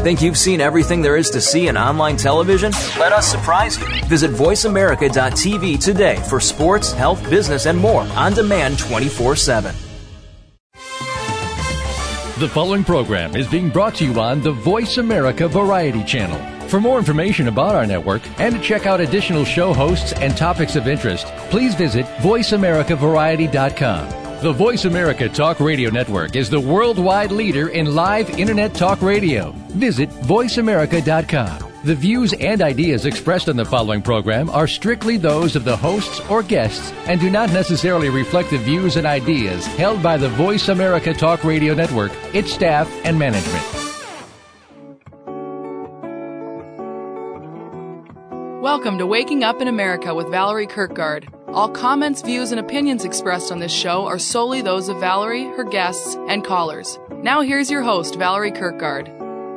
Think you've seen everything there is to see in online television? Let us surprise you. Visit voiceamerica.tv today for sports, health, business, and more on demand 24/7. The following program is being brought to you on the Voice America Variety Channel. For more information about our network and to check out additional show hosts and topics of interest, please visit voiceamericavariety.com. The Voice America Talk Radio Network is the worldwide leader in live Internet talk radio. Visit voiceamerica.com. The views and ideas expressed on the following program are strictly those of the hosts or guests and do not necessarily reflect the views and ideas held by the Voice America Talk Radio Network, its staff, and management. Welcome to Waking Up in America with Valerie Kirkgard. All comments, views, and opinions expressed on this show are solely those of Valerie, her guests, and callers. Now here's your host, Valerie Kirkgard.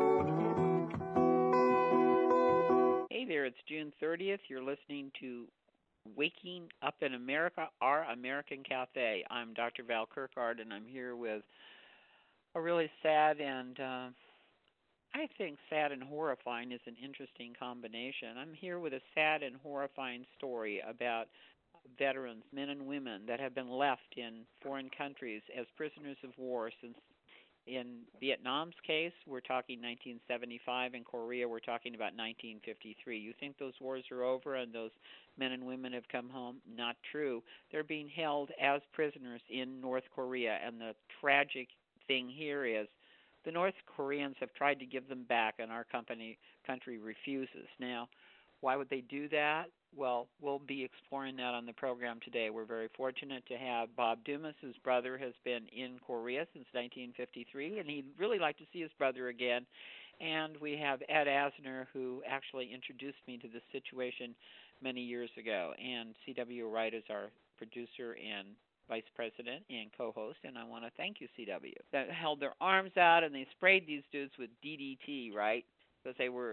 Hey there, it's June 30th. You're listening to Waking Up in America, Our American Cafe. I'm Dr. Val Kirkgard, and I'm here with a really sad and I think sad and horrifying is an interesting combination. I'm here with a sad and horrifying story about veterans, men and women, that have been left in foreign countries as prisoners of war since in Vietnam's case, we're talking 1975. In Korea, we're talking about 1953. You think those wars are over and those men and women have come home? Not true. They're being held as prisoners in North Korea, and the tragic thing here is the North Koreans have tried to give them back, and our country refuses. Now, why would they do that? Well, we'll be exploring that on the program today. We're very fortunate to have Bob Dumas, whose brother has been in Korea since 1953, and he'd really like to see his brother again. And we have Ed Asner, who actually introduced me to this situation many years ago. And C.W. Wright is our producer and vice president and co-host, and I want to thank you, CW, that held their arms out and they sprayed these dudes with DDT, right? Because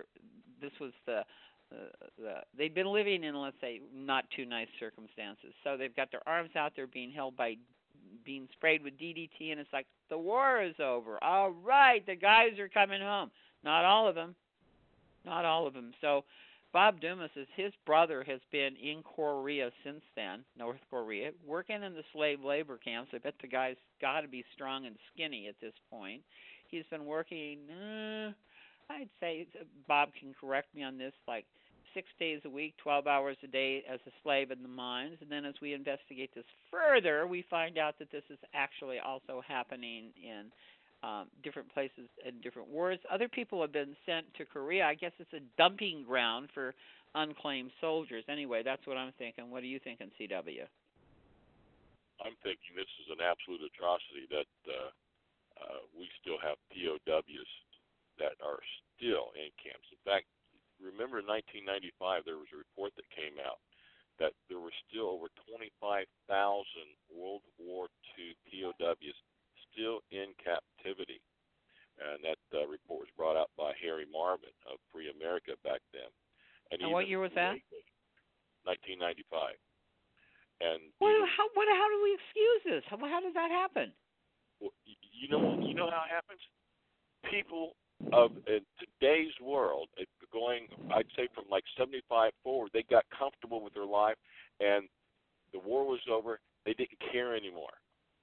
they'd been living in, let's say, not too nice circumstances. So they've got their arms out, they're being held by being sprayed with DDT, and it's like, the war is over. All right, the guys are coming home. Not all of them. Not all of them. So Bob Dumas, his brother has been in Korea since then, North Korea, working in the slave labor camps. I bet the guy's got to be strong and skinny at this point. He's been working, I'd say, Bob can correct me on this, like 6 days a week, 12 hours a day as a slave in the mines. And then as we investigate this further, we find out that this is actually also happening in different places and different wars. Other people have been sent to Korea. I guess it's a dumping ground for unclaimed soldiers. Anyway, that's what I'm thinking. What are you thinking, CW? I'm thinking this is an absolute atrocity that we still have POWs that are still in camps. In fact, remember in 1995 there was a report that came out that there were still over 25,000 World War II POWs still in captivity. And that report was brought out by Harry Marvin of Free America back then. And what year was that? 1995. And how do we excuse this? How does that happen? Well, you know how it happens? People of today's world, going, I'd say from like 75 forward, they got comfortable with their life, and the war was over. They didn't care anymore.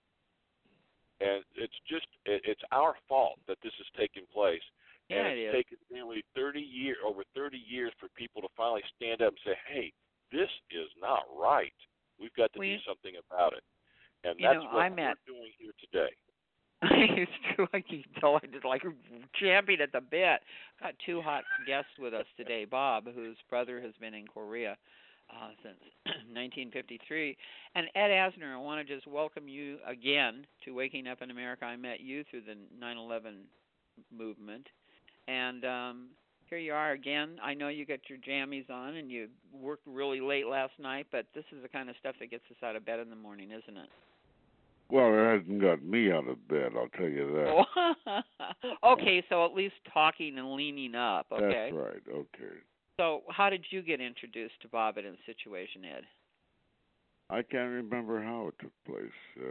And it's our fault that this is taking place. Yeah, and it's taken nearly over 30 years for people to finally stand up and say, hey, this is not right. We've got to do something about it. And that's what we're doing here today. It's true. I can tell I just like champing at the bit. Got two hot guests with us today. Bob, whose brother has been in Korea since 1953. And Ed Asner, I want to just welcome you again to Waking Up in America. I met you through the 9/11 movement. And here you are again. I know you got your jammies on and you worked really late last night, but this is the kind of stuff that gets us out of bed in the morning, isn't it? Well, it hasn't got me out of bed, I'll tell you that. Okay, so at least talking and leaning up, okay? That's right, okay. So how did you get introduced to Bobbitt's situation, Ed? I can't remember how it took place.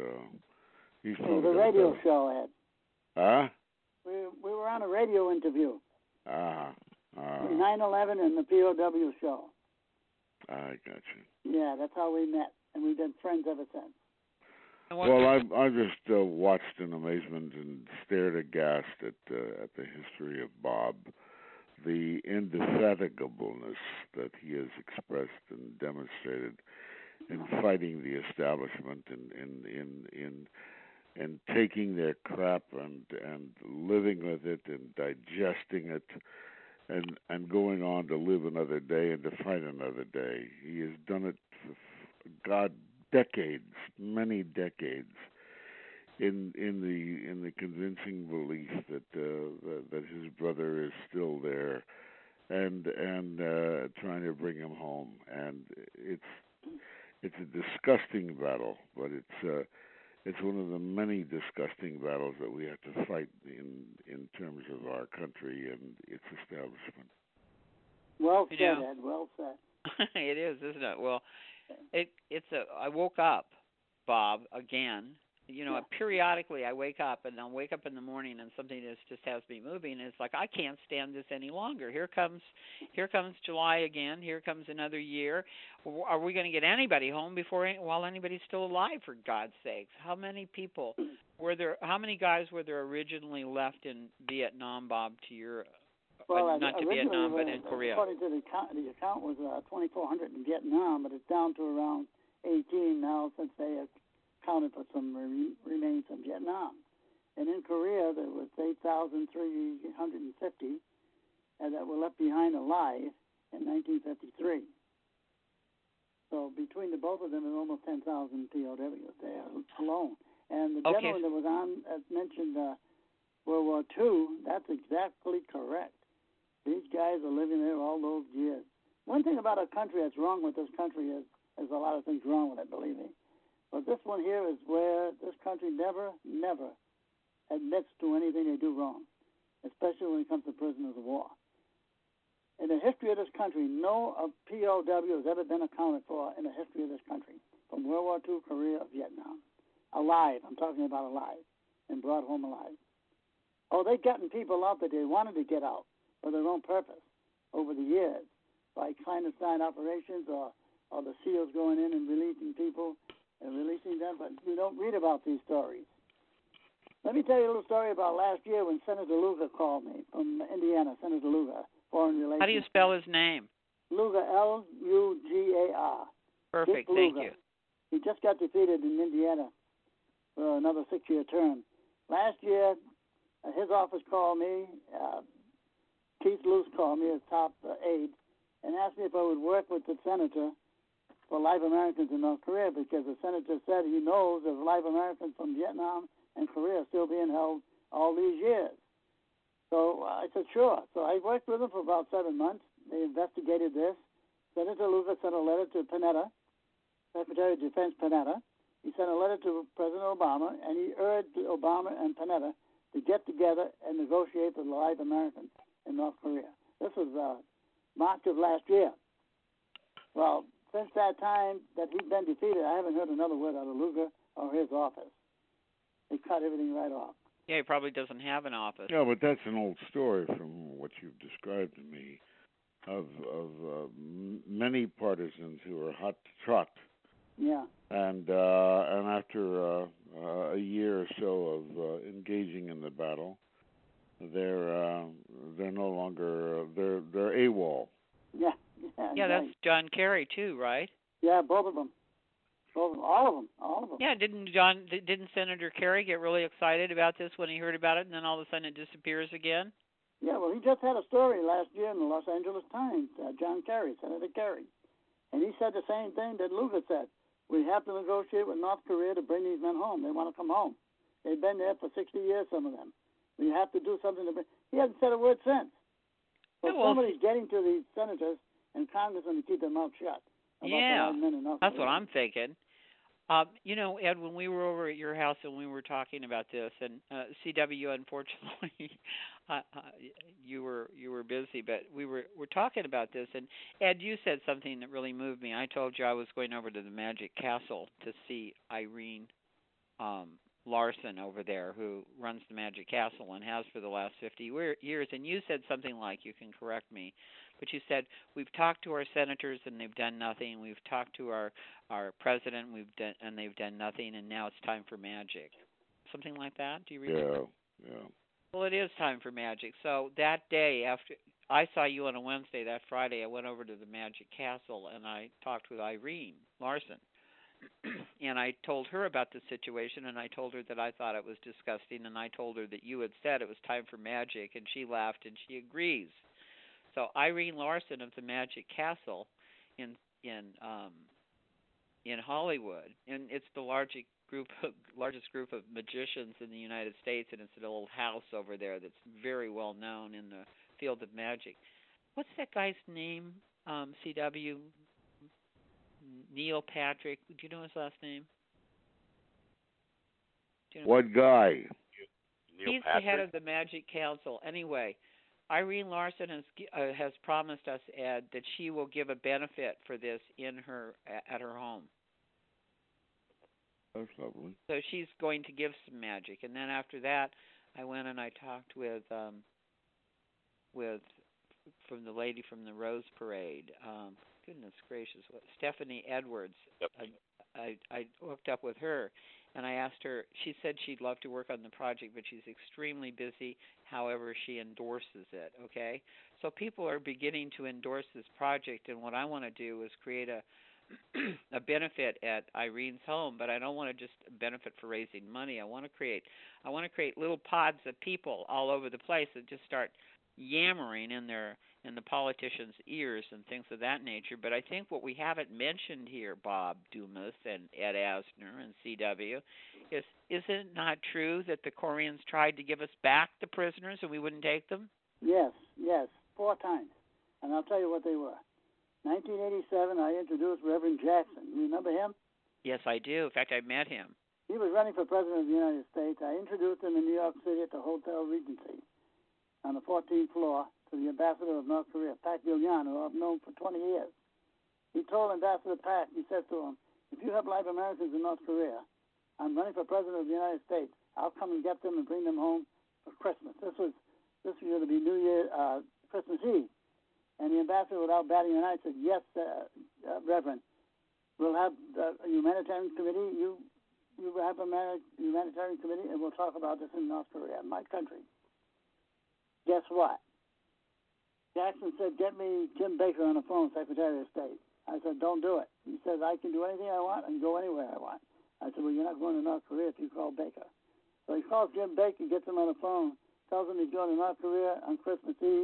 It was a radio show, Ed. Huh? We were on a radio interview. 9/11 and the POW show. I got you. Yeah, that's how we met, and we've been friends ever since. Well, I just watched in amazement and stared aghast at the history of Bob, the indefatigableness that he has expressed and demonstrated in fighting the establishment and taking their crap and living with it and digesting it and going on to live another day and to fight another day. He has done it for decades, many decades, in the convincing belief that his brother is still there, and trying to bring him home. And it's a disgusting battle, but it's one of the many disgusting battles that we have to fight in terms of our country and its establishment. Well said, Ed. Well said. It is, isn't it? Well, I woke up, Bob, again. Periodically I wake up, and I'll wake up in the morning and something just has me moving. And it's like, I can't stand this any longer. Here comes July again. Here comes another year. Are we going to get anybody home while anybody's still alive, for God's sakes? How many people how many guys were there originally left in Vietnam, Bob, to your not to Vietnam, but in Korea? According to the account was 2,400 in Vietnam, but it's down to around 18 now since they have counted for some remains from Vietnam. And in Korea, there was 8,350 that were left behind alive in 1953. So between the both of them, there's almost 10,000 POWs there alone. And the gentleman that was on mentioned World War II. That's exactly correct. These guys are living there all those years. One thing about a country that's wrong with this country is there's a lot of things wrong with it, believe me. But this one here is where this country never admits to anything they do wrong, especially when it comes to prisoners of war. In the history of this country, no POW has ever been accounted for in the history of this country, from World War II, Korea, Vietnam. Alive, I'm talking about alive, and brought home alive. Oh, they've gotten people out that they wanted to get out for their own purpose over the years, by clandestine operations or the SEALs going in and releasing people and releasing them, but you don't read about these stories. Let me tell you a little story about last year when Senator Lugar called me from Indiana, Senator Lugar, Foreign Relations. How do you spell his name? Lugar, Lugar. Perfect, thank you. He just got defeated in Indiana for another 6-year term. Last year, his office called me, Keith Luce called me, his top aide, and asked me if I would work with the senator for live Americans in North Korea, because the senator said he knows of live Americans from Vietnam and Korea still being held all these years. So I said, sure. So I worked with him for about 7 months. They investigated this. Senator Lugar sent a letter to Panetta, Secretary of Defense Panetta. He sent a letter to President Obama, and he urged Obama and Panetta to get together and negotiate for live Americans in North Korea. This was March of last year. Well, since that time that he's been defeated, I haven't heard another word out of Lugar or his office. They cut everything right off. Yeah, he probably doesn't have an office. Yeah, but that's an old story from what you've described to me of many partisans who are hot to trot. Yeah. And after a year or so of engaging in the battle, they're no longer they're AWOL. Yeah. Yeah, that's John Kerry too, right? Yeah, both of them. All of them. Yeah, didn't Senator Kerry get really excited about this when he heard about it, and then all of a sudden it disappears again? Yeah, well, he just had a story last year in the Los Angeles Times, John Kerry, Senator Kerry. And he said the same thing that Lugar said. We have to negotiate with North Korea to bring these men home. They want to come home. They've been there for 60 years, some of them. We have to do something to bring. He hasn't said a word since. So somebody's getting to these senators and congressmen to keep their mouth shut. Yeah, that's what I'm thinking. Ed, when we were over at your house and we were talking about this, and CW, unfortunately, you were busy, but we're talking about this, and Ed, you said something that really moved me. I told you I was going over to the Magic Castle to see Irene Larson over there, who runs the Magic Castle and has for the last 50 years. And you said something like, you can correct me, but you said, we've talked to our senators and they've done nothing. We've talked to our president and they've done nothing, and now it's time for magic. Something like that? Do you remember? Yeah. Well, it is time for magic. So that day, after I saw you on a Wednesday, that Friday, I went over to the Magic Castle and I talked with Irene Larson. And I told her about the situation, and I told her that I thought it was disgusting, and I told her that you had said it was time for magic, and she laughed and she agrees. So Irene Larson of the Magic Castle in Hollywood, and it's the largest group of magicians in the United States, and it's an old house over there that's very well known in the field of magic. What's that guy's name? CW. Neil Patrick. Do you know his last name? What guy? He's the head of the Magic Council. Anyway, Irene Larson has promised us, Ed, that she will give a benefit for this at her home. That's lovely. So she's going to give some magic, and then after that, I went and I talked with from the lady from the Rose Parade. Goodness gracious, Stephanie Edwards. I hooked up with her, and I asked her. She said she'd love to work on the project, but she's extremely busy. However, she endorses it. Okay, so people are beginning to endorse this project, and what I want to do is create a benefit at Irene's home, but I don't want to just benefit for raising money. I want to create little pods of people all over the place that just start yammering in the politicians' ears and things of that nature. But I think what we haven't mentioned here, Bob Dumas and Ed Asner and CW, is it not true that the Koreans tried to give us back the prisoners and we wouldn't take them? Yes, 4 times. And I'll tell you what they were. 1987, I introduced Reverend Jackson. You remember him? Yes, I do. In fact, I met him. He was running for president of the United States. I introduced him in New York City at the Hotel Regency on the 14th floor to the ambassador of North Korea, Pat Gillian, who I've known for 20 years. He told Ambassador Pat, he said to him, if you have live Americans in North Korea, I'm running for president of the United States. I'll come and get them and bring them home for Christmas. This was going to be New Year, Christmas Eve. And the ambassador, without batting an eye, said, yes, Reverend, we'll have a humanitarian committee. You have a humanitarian committee, and we'll talk about this in North Korea, my country. Guess what? Jackson said, get me Jim Baker on the phone, Secretary of State. I said, don't do it. He says, I can do anything I want and go anywhere I want. I said, well, you're not going to North Korea if you call Baker. So he calls Jim Baker, gets him on the phone, tells him he's going to North Korea on Christmas Eve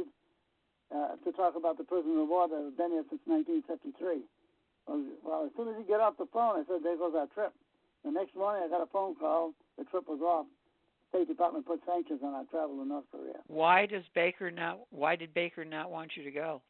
to talk about the prisoner of war that has been here since 1953. Well, as soon as he got off the phone, I said, there goes our trip. The next morning, I got a phone call. The trip was off. State Department put sanctions on our travel to North Korea. Why did Baker not want you to go?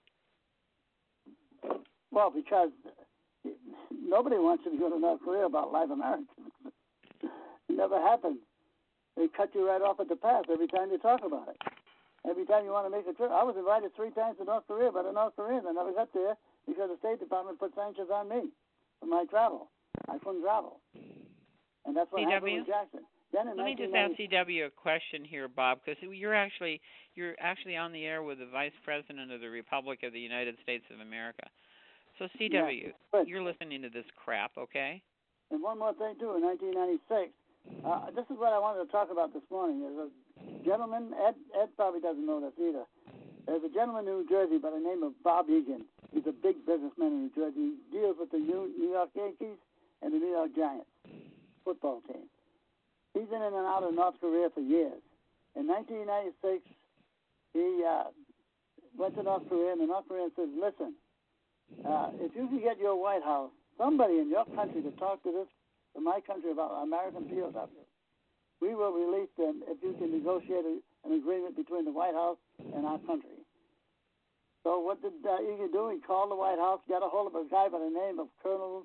Well, because nobody wants you to go to North Korea about live Americans. It never happened. They cut you right off at the pass every time you talk about it. Every time you want to make a trip. I was invited 3 times to North Korea by the North Koreans. I never got there because the State Department put sanctions on me for my travel. I couldn't travel. And that's what happened with Jackson. Let me just ask CW a question here, Bob, because you're actually on the air with the Vice President of the Republic of the United States of America. So CW, you're listening to this crap, okay? And one more thing too. In 1996, this is what I wanted to talk about this morning. There's a gentleman. Ed probably doesn't know this either. There's a gentleman in New Jersey by the name of Bob Egan. He's a big businessman in New Jersey. He deals with the New York Yankees and the New York Giants football team. He's in and out of North Korea for years. In 1996, he went to North Korea, and the North Korean says, listen, if you can get your White House, somebody in your country to talk to my country about American POWs, we will release them if you can negotiate an agreement between the White House and our country. So what did Egan do? He called the White House, got a hold of a guy by the name of Colonel...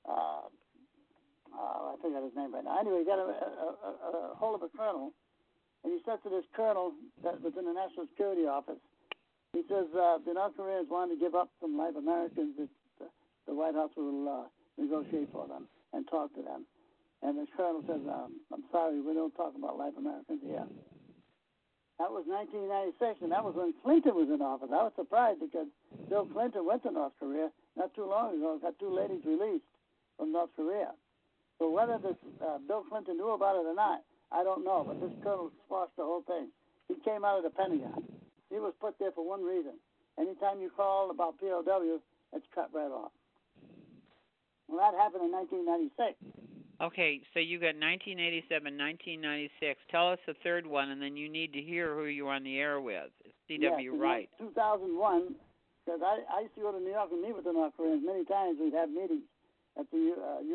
I forget his name right now. Anyway, he got a hold of a colonel, and he said to this colonel that was in the National Security Office, he says, the North Koreans wanted to give up some live Americans that the White House will negotiate for them and talk to them. And the colonel says, I'm sorry, we don't talk about live Americans here. That was 1996, and that was when Clinton was in office. I was surprised because Bill Clinton went to North Korea not too long ago, got 2 ladies released from North Korea. So whether this Bill Clinton knew about it or not, I don't know, but this colonel squashed the whole thing. He came out of the Pentagon. He was put there for one reason. Anytime you call about POW, it's cut right off. Well, that happened in 1996. Okay, so you got 1987, 1996. Tell us the third one, and then you need to hear who you're on the air with. C.W. Wright. 2001, because I used to go to New York and meet with the North Koreans many times. We'd have meetings at the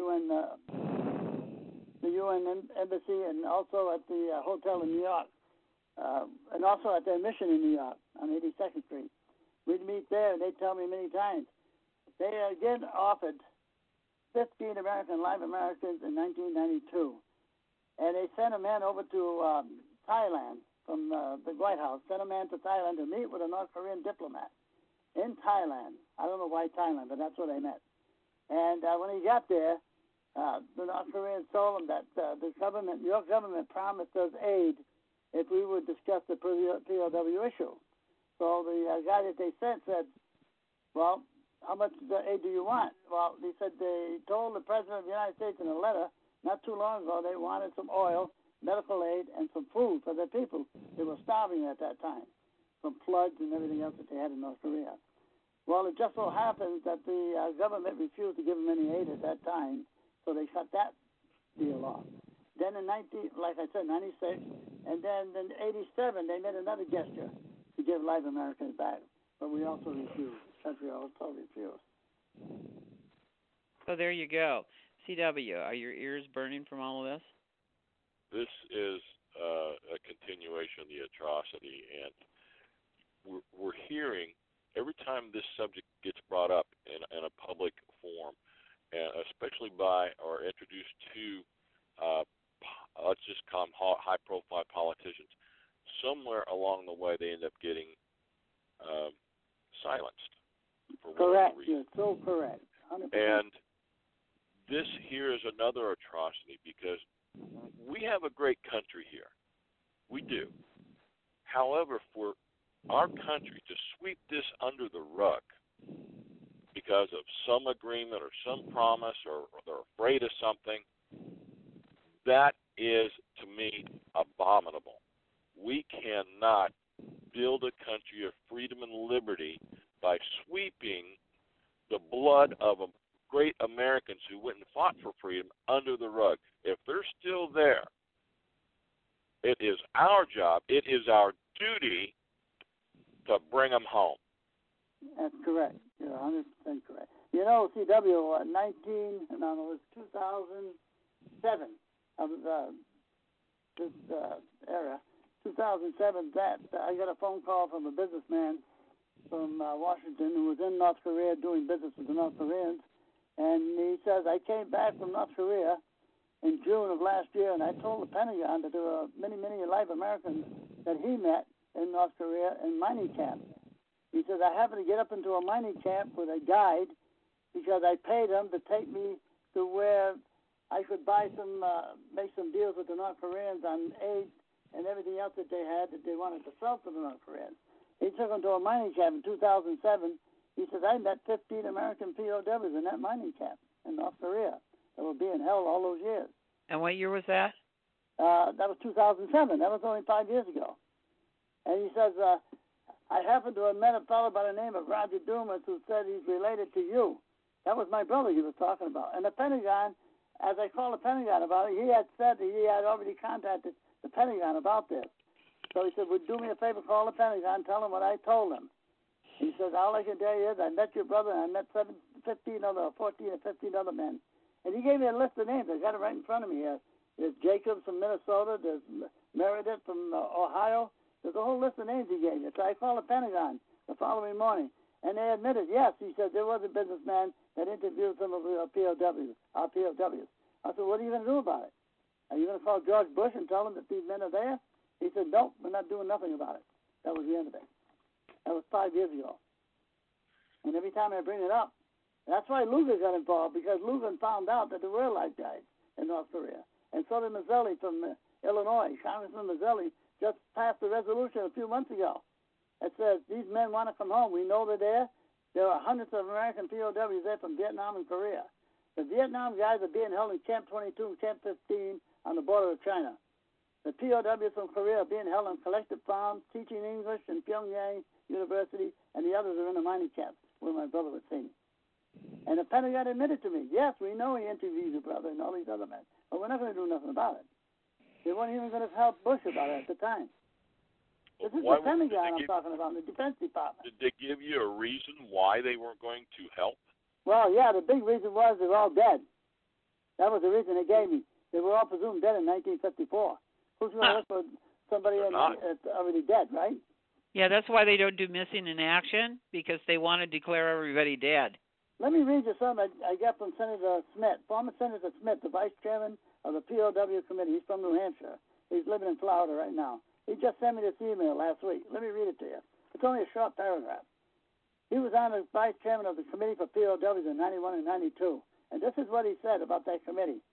UN embassy, and also at the hotel in New York, and also at their mission in New York on 82nd Street. We'd meet there, and they'd tell me many times. They again offered 15 live Americans in 1992. And they sent a man over to Thailand from the White House, sent a man to Thailand to meet with a North Korean diplomat in Thailand. I don't know why Thailand, but that's where they met. And when he got there, the North Koreans told him that your government promised us aid if we would discuss the POW issue. So the guy that they sent said, well, how much aid do you want? Well, they said they told the President of the United States in a letter not too long ago they wanted some oil, medical aid, and some food for their people. They were starving at that time from floods and everything else that they had in North Korea. Well, it just so happens that the government refused to give them any aid at that time, so they cut that deal off. Then in 96, and then in 87, they made another gesture to give live Americans back, but we also refused. Country also refused. So there you go. CW, are your ears burning from all of this? This is a continuation of the atrocity, and we're hearing every time this subject gets brought up in a public forum, and especially by or introduced to, let's just call them high-profile politicians, somewhere along the way they end up getting silenced. Correct. You're so correct. 100%. And this here is another atrocity because we have a great country here. We do. However, for our country to sweep this under the rug because of some agreement or some promise or they're afraid of something, that is, to me, abominable. We cannot build a country of freedom and liberty by sweeping the blood of great Americans who went and fought for freedom under the rug. If they're still there, it is our job, it is our duty to bring them home. That's correct. You're 100% correct. You know, CW, 2007 of this era, 2007, that I got a phone call from a businessman from Washington who was in North Korea doing business with the North Koreans, and he says, I came back from North Korea in June of last year, and I told the Pentagon that there were many live Americans that he met in North Korea in mining camps. He says, I happened to get up into a mining camp with a guide because I paid him to take me to where I could buy some, make some deals with the North Koreans on aid and everything else that they had that they wanted to sell to the North Koreans. He took him to a mining camp in 2007. He says, I met 15 American POWs in that mining camp in North Korea that were being held all those years. And what year was that? That was 2007. That was only 5 years ago. And he says, I happened to have met a fellow by the name of Roger Dumas who said he's related to you. That was my brother he was talking about. And the Pentagon, as I called the Pentagon about it, he had said that he had already contacted the Pentagon about this. So he said, would do me a favor, call the Pentagon, tell them what I told them. He says, all I can tell you is I met your brother and I met 14 or 15 other men. And he gave me a list of names. I got it right in front of me here. There's Jacobs from Minnesota. There's Meredith from Ohio. There's a whole list of names he gave me. So I called the Pentagon the following morning. And they admitted, yes, he said, there was a businessman that interviewed some of our POWs. I said, what are you going to do about it? Are you going to call George Bush and tell him that these men are there? He said, nope, we're not doing nothing about it. That was the end of it. That was 5 years ago. And every time I bring it up, that's why Lugar got involved, because Lugar found out that there were live guys in North Korea. And so did Mazzelli from Illinois. Congressman Mazzelli just passed a resolution a few months ago that says these men want to come home. We know they're there. There are hundreds of American POWs there from Vietnam and Korea. The Vietnam guys are being held in Camp 22 and Camp 15 on the border of China. The POWs from Korea are being held on collective farms, teaching English in Pyongyang University, and the others are in the mining camps where my brother was seen. And the Pentagon admitted to me, yes, we know he interviewed your brother and all these other men, but we're not going to do nothing about it. They weren't even going to help Bush about it at the time. This is the Pentagon I'm talking about, the Defense Department. Did they give you a reason why they weren't going to help? Well, yeah, the big reason was they were all dead. That was the reason they gave me. They were all presumed dead in 1954. Who's going to look for somebody that's already dead, right? Yeah, that's why they don't do missing in action, because they want to declare everybody dead. Let me read you something I got from Senator Smith, former Senator Smith, the vice chairman of the POW committee. He's from New Hampshire. He's living in Florida right now. He just sent me this email last week. Let me read it to you. It's only a short paragraph. He was on as vice chairman of the committee for POWs in 91 and 92. And this is what he said about that committee.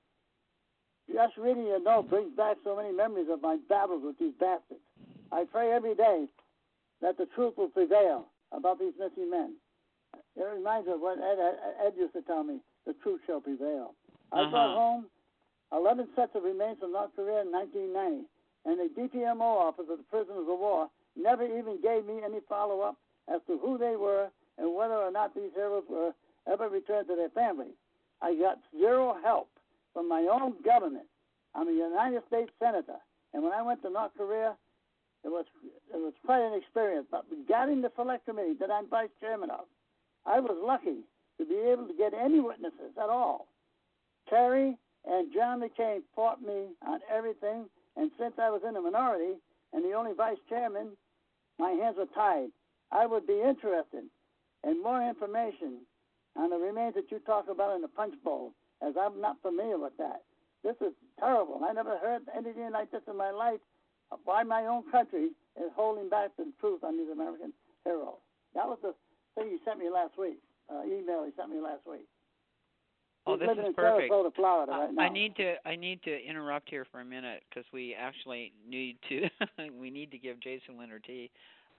Just reading your note brings back so many memories of my battles with these bastards. I pray every day that the truth will prevail about these missing men. It reminds me of what Ed used to tell me, the truth shall prevail. I brought home 11 sets of remains from North Korea in 1990, and the DPMO office of the prisoners of war never even gave me any follow-up as to who they were and whether or not these heroes were ever returned to their families. I got zero help from my own government. I'm a United States Senator, and when I went to North Korea, it was quite an experience. But regarding the select committee that I'm vice chairman of, I was lucky to be able to get any witnesses at all. Terry and John McCain fought me on everything, and since I was in the minority and the only vice chairman, my hands were tied. I would be interested in more information on the remains that you talk about in the punch bowl, as I'm not familiar with that. This is terrible. I never heard anything like this in my life. Why my own country is holding back the truth on these American heroes. That was the thing he sent me last week, email he sent me last week. Oh, He's this living is in perfect. Sarasota, Florida right now. I need to interrupt here for a minute because we actually need to we need to give Jason Leonard-T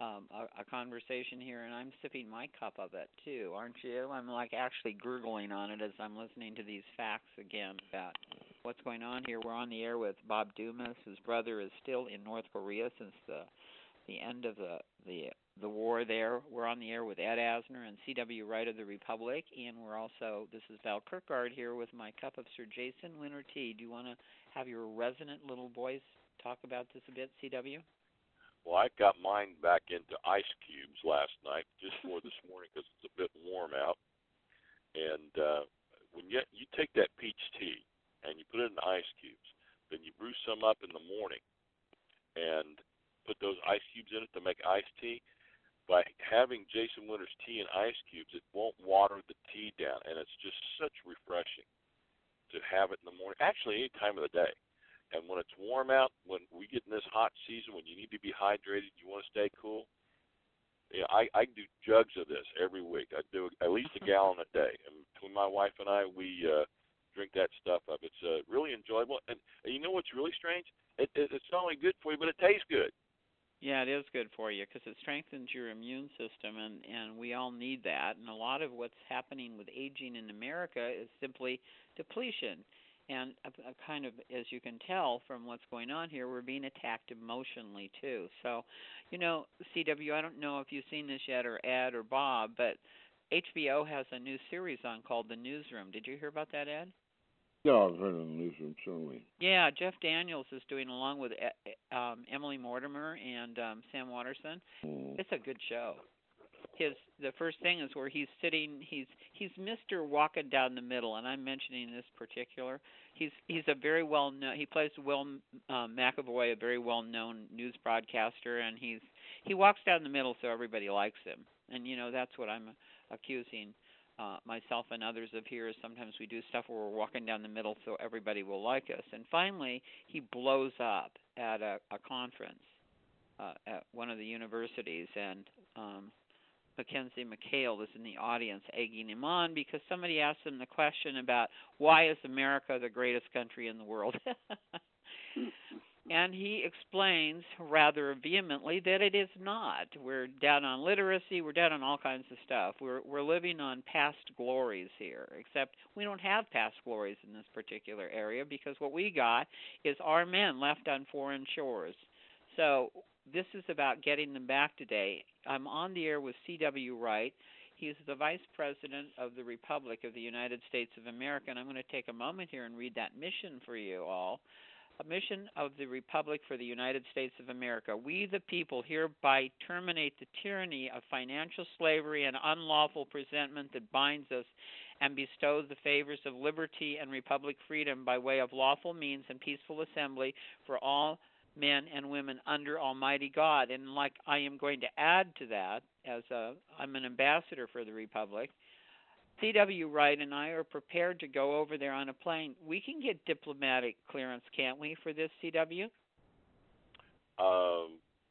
a conversation here, and I'm sipping my cup of it too, aren't you? I'm like actually gurgling on it as I'm listening to these facts again about what's going on here. We're on the air with Bob Dumas. His brother is still in North Korea since the end of the war there. We're on the air with Ed Asner and C.W. Wright of the Republic, and we're also, this is Val Kirkgard here with my cup of Sir Jason Leonard-T. Do you want to have your resonant little voice talk about this a bit, C.W.? Well, I got mine back into ice cubes last night, just for this morning because it's a bit warm out. And when you take that peach tea and you put it in ice cubes, then you brew some up in the morning and put those ice cubes in it to make iced tea. By having Jason Leonard's tea in ice cubes, it won't water the tea down, and it's just such refreshing to have it in the morning. Actually, any time of the day. And when it's warm out, when we get in this hot season, when you need to be hydrated, you want to stay cool, I do jugs of this every week. I do at least a gallon a day. And between my wife and I, we drink that stuff up. It's really enjoyable. And you know what's really strange? It's not only good for you, but it tastes good. Yeah, it is good for you because it strengthens your immune system, and we all need that. And a lot of what's happening with aging in America is simply depletion. And a kind of, as you can tell from what's going on here, we're being attacked emotionally, too. So, CW, I don't know if you've seen this yet, or Ed or Bob, but HBO has a new series on called The Newsroom. Did you hear about that, Ed? Yeah, I've heard of The Newsroom, certainly. Yeah, Jeff Daniels is doing along with Emily Mortimer and Sam Waterston. It's a good show. The first thing is where he's sitting. He's Mr. Walking Down the Middle, and I'm mentioning this particular. He's a very well known. He plays Will McAvoy, a very well known news broadcaster, and he walks down the middle so everybody likes him. And that's what I'm accusing myself and others of here. Is sometimes we do stuff where we're walking down the middle so everybody will like us. And finally, he blows up at a conference at one of the universities, and Mackenzie McHale is in the audience egging him on because somebody asked him the question about why is America the greatest country in the world? And he explains rather vehemently that it is not. We're down on literacy. We're down on all kinds of stuff. We're living on past glories here, except we don't have past glories in this particular area because what we got is our men left on foreign shores. So this is about getting them back today. I'm on the air with C.W. Wright. He's the Vice President of the Republic of the United States of America, and I'm going to take a moment here and read that mission for you all. A mission of the Republic for the United States of America. We, the people, hereby terminate the tyranny of financial slavery and unlawful presentment that binds us and bestow the favors of liberty and republic freedom by way of lawful means and peaceful assembly for all men and women under Almighty God. And like I am going to add to that, as I'm an ambassador for the Republic, C.W. Wright and I are prepared to go over there on a plane. We can get diplomatic clearance, can't we, for this, C.W.? I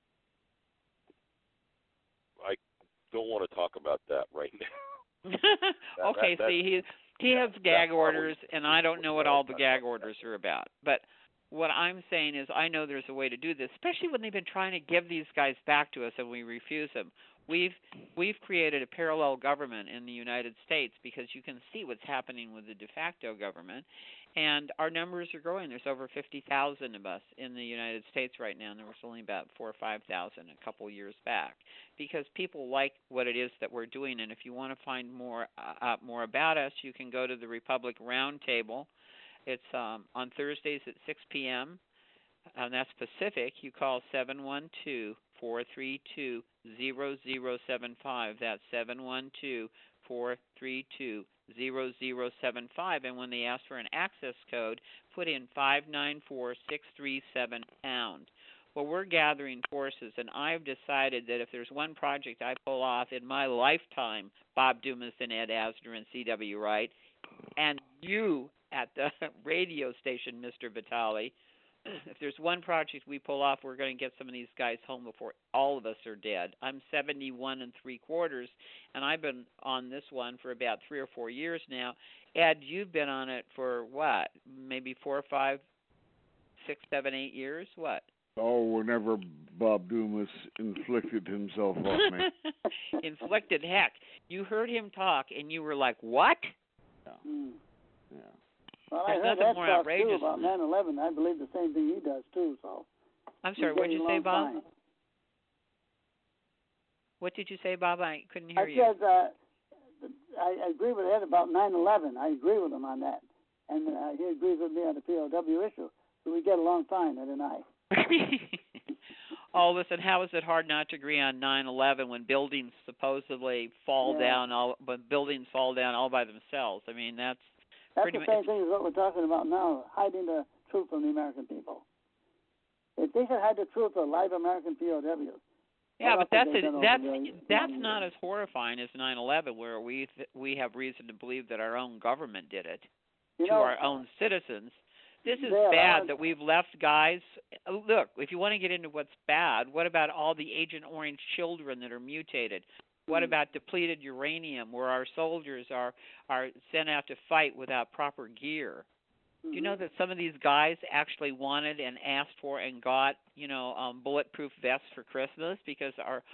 don't want to talk about that right now. Okay, see, he has gag orders, and I don't know what all the gag orders are about. But what I'm saying is I know there's a way to do this, especially when they've been trying to give these guys back to us and we refuse them. We've created a parallel government in the United States because you can see what's happening with the de facto government, and our numbers are growing. There's over 50,000 of us in the United States right now, and there was only about 4,000 or 5,000 a couple years back because people like what it is that we're doing. And if you want to find more about us, you can go to the Republic Roundtable. It's on Thursdays at 6 p.m., and that's Pacific. You call 712-432-0075. That's 712-432-0075. And when they ask for an access code, put in 594637#. Well, we're gathering forces, and I've decided that if there's one project I pull off in my lifetime, Bob Dumas and Ed Asner and C.W. Wright, and you at the radio station, Mr. Vitale, if there's one project we pull off, we're going to get some of these guys home before all of us are dead. I'm 71 3/4, and I've been on this one for about 3 or 4 years now. Ed, you've been on it for what? Maybe 4 or 5, 6, 7, 8 years? What? Oh, whenever Bob Dumas inflicted himself on me. Inflicted, heck. You heard him talk, and you were like, what? Yeah. Yeah. Well, I heard that talk, too, about 9/11. I believe the same thing he does, too. So. I'm sorry, what did you say, Bob? Time. What did you say, Bob? I couldn't hear you. I said I agree with Ed about 9/11. I agree with him on that. And he agrees with me on the POW issue. So we get along fine, Ed and I. Oh, listen, how is it hard not to agree on 9/11 when buildings supposedly fall down all by themselves? I mean, that's the same thing as what we're talking about now, hiding the truth from the American people. If they could hide the truth of live American POWs. Yeah, but that's not as horrifying as 9/11, where we have reason to believe that our own government did it to our own citizens. This is bad that we've left guys. Look, if you want to get into what's bad, what about all the Agent Orange children that are mutated? What about depleted uranium, where our soldiers are sent out to fight without proper gear? Do you know that some of these guys actually wanted and asked for and got, bulletproof vests for Christmas because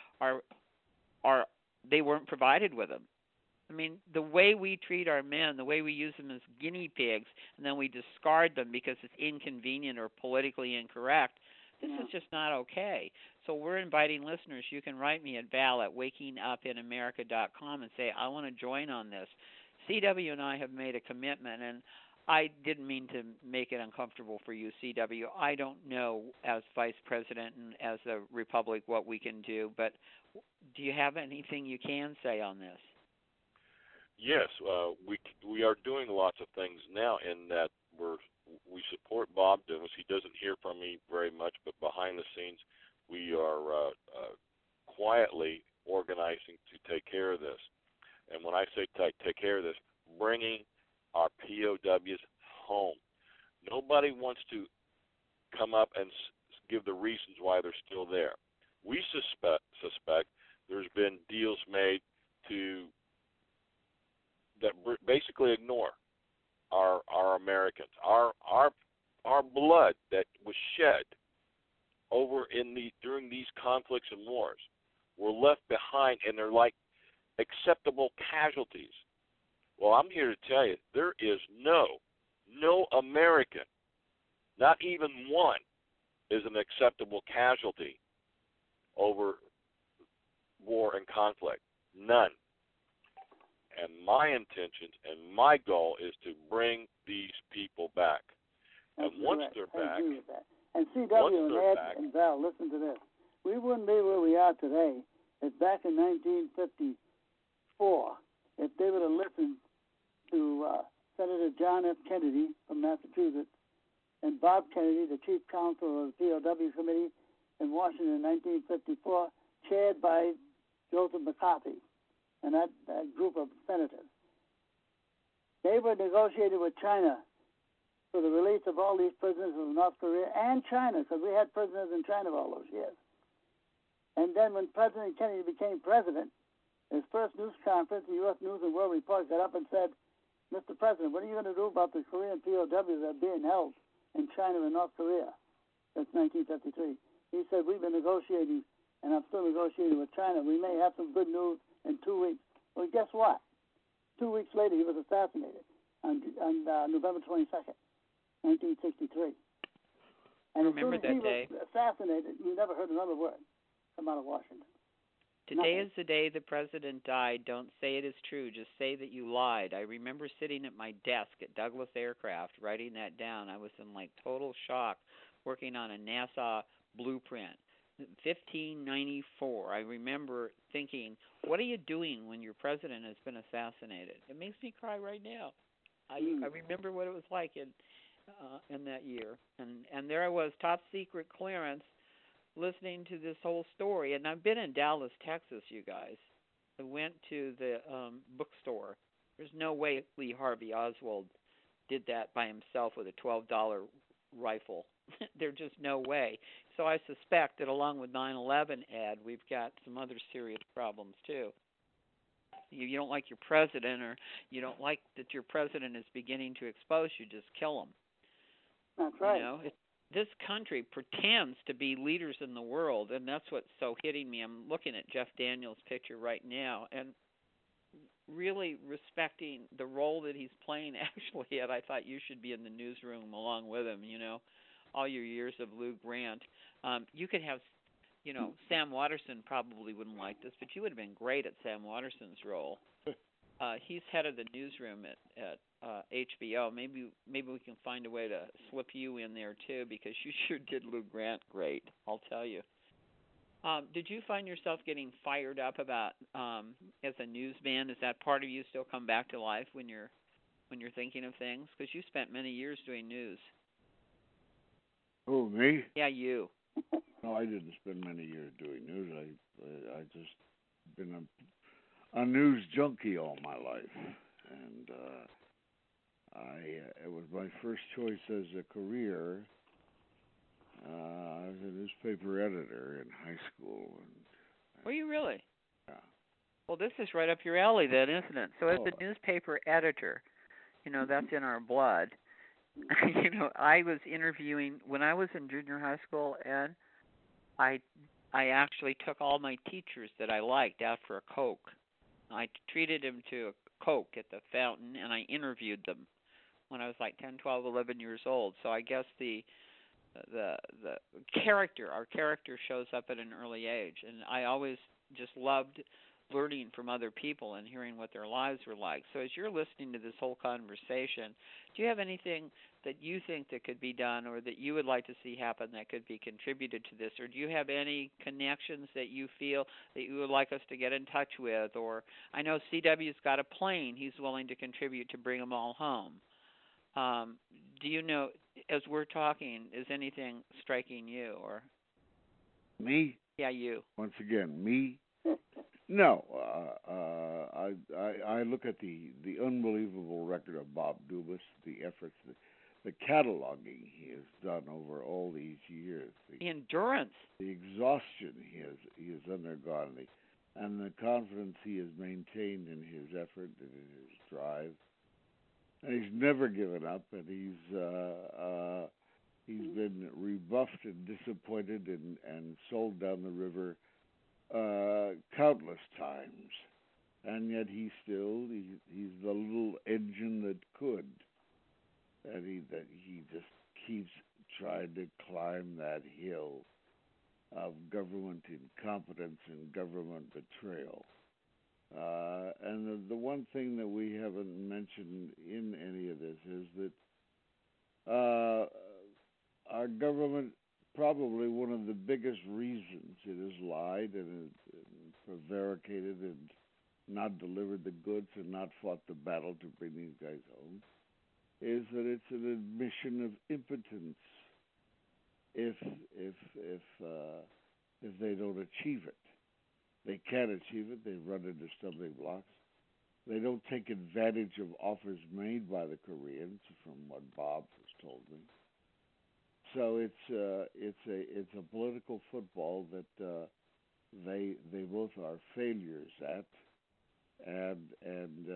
they weren't provided with them? I mean, the way we treat our men, the way we use them as guinea pigs, and then we discard them because it's inconvenient or politically incorrect, this is just not okay. So we're inviting listeners. You can write me at val@wakingupinamerica.com and say, I want to join on this. CW and I have made a commitment, and I didn't mean to make it uncomfortable for you, CW. I don't know, as Vice President and as a Republic, what we can do, but do you have anything you can say on this? Yes, we are doing lots of things now in that we support Bob Dumas. He doesn't hear from me very much, but behind the scenes we are quietly organizing to take care of this. And when I say take care of this, bringing our POWs home. Nobody wants to come up and give the reasons why they're still there. We suspect there's been deals made to that basically ignore our Americans, our blood that was shed during these conflicts and wars were left behind, and they're like acceptable casualties. Well, I'm here to tell you, there is no American, not even one, is an acceptable casualty over war and conflict. None. And my intention and my goal is to bring these people back. And once they're back, and CW and Ed and Val, listen to this. We wouldn't be where we are today if back in 1954, if they would have listened to Senator John F. Kennedy from Massachusetts and Bob Kennedy, the chief counsel of the POW committee in Washington in 1954, chaired by Joseph McCarthy and that group of senators. They were negotiating with China for the release of all these prisoners of North Korea and China, because we had prisoners in China all those years. And then when President Kennedy became president, his first news conference, the U.S. News and World Report got up and said, Mr. President, what are you going to do about the Korean POWs that are being held in China and North Korea? That's 1953. He said, we've been negotiating, and I'm still negotiating with China. We may have some good news in 2 weeks. Well, guess what? 2 weeks later, he was assassinated on November 22nd, 1963. And as soon as he was assassinated, you never heard another word come out of Washington. Today is the day the president died. Don't say it is true. Just say that you lied. I remember sitting at my desk at Douglas Aircraft writing that down. I was in like total shock working on a NASA blueprint. 1594. I remember thinking, what are you doing when your president has been assassinated? It makes me cry right now. I remember what it was like in that year. And there I was, top secret clearance, listening to this whole story. And I've been in Dallas, Texas, you guys. I went to the bookstore. There's no way Lee Harvey Oswald did that by himself with a $12 rifle. There's just no way. So I suspect that along with 9/11, Ed, we've got some other serious problems too. You don't like your president, or you don't like that your president is beginning to expose you, just kill him. That's right. You know, this country pretends to be leaders in the world, and that's what's so hitting me. I'm looking at Jeff Daniels' picture right now, and really respecting the role that he's playing. Actually, Ed, I thought you should be in the newsroom along with him, you know, all your years of Lou Grant. You could have, you know, Sam Waterston probably wouldn't like this, but you would have been great at Sam Waterston's role. He's head of the newsroom at HBO. Maybe we can find a way to slip you in there too, because you sure did Lou Grant great, I'll tell you. Did you find yourself getting fired up about as a newsman? Is that part of you still come back to life when you're thinking of things? Because you spent many years doing news. Oh, me? Yeah, you. No, I didn't spend many years doing news. I just been a news junkie all my life, and it was my first choice as a career. I was a newspaper editor in high school. Were you really? Yeah. Well, this is right up your alley then, isn't it? So as a newspaper editor, you know, that's in our blood. You know, I was interviewing when I was in junior high school, and I actually took all my teachers that I liked out for a Coke. I treated them to a Coke at the fountain, and I interviewed them when I was like 10, 12, 11 years old. So I guess the character, our character shows up at an early age, and I always just loved learning from other people and hearing what their lives were like. So as you're listening to this whole conversation, do you have anything that you think that could be done or that you would like to see happen that could be contributed to this? Or do you have any connections that you feel that you would like us to get in touch with? Or I know CW's got a plane he's willing to contribute to bring them all home. Do you know, as we're talking, is anything striking you? Or me? Yeah, you. Once again, me? No, I look at the unbelievable record of Bob Dubus, the efforts, the cataloging he has done over all these years, the endurance, the exhaustion he has undergone, and the confidence he has maintained in his effort and in his drive. And he's never given up, and he's been rebuffed and disappointed and sold down the river countless times. And yet he's the little engine that could. And he just keeps trying to climb that hill of government incompetence and government betrayal. And the one thing that we haven't mentioned in any of this is that our government, probably one of the biggest reasons it has lied and prevaricated and not delivered the goods and not fought the battle to bring these guys home, is that it's an admission of impotence if they don't achieve it. They can't achieve it. They run into stumbling blocks. They don't take advantage of offers made by the Koreans, from what Bob has told me. So it's a political football that they both are failures at, and